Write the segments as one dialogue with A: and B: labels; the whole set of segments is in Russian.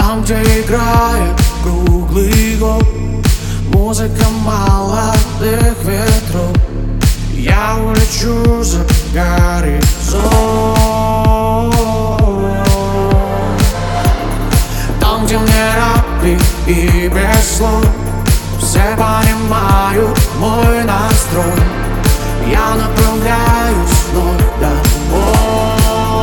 A: Там, где играет круглый год музыка молодых ветров, я улечу за горизонт. Там, где мне рапли и без слов все понимают мой настрой, я направляюсь вновь домой.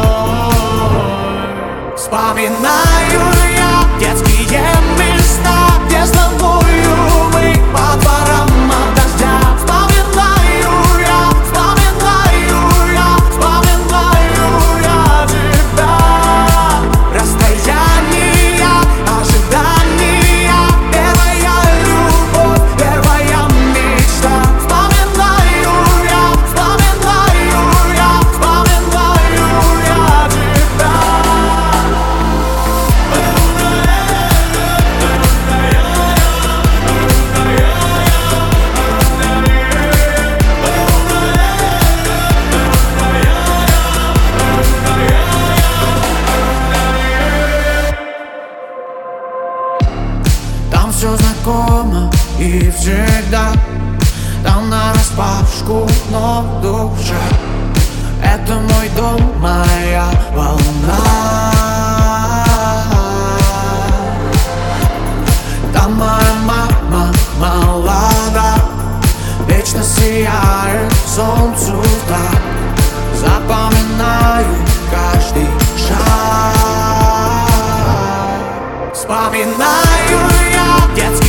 A: Вспоминаю я детские места, где с тобою мы по дворам от дождя. Вспоминаю я тебя. Расстояние, ожидания, первая любовь, первая мечта. Вспоминаю я тебя. Там все знакомо и всегда, там нараспашку, но в душе это мой дом, моя волна. Там моя мама молода, вечно сияет солнцу так. Запоминаю каждый шаг. Вспоминаю я детский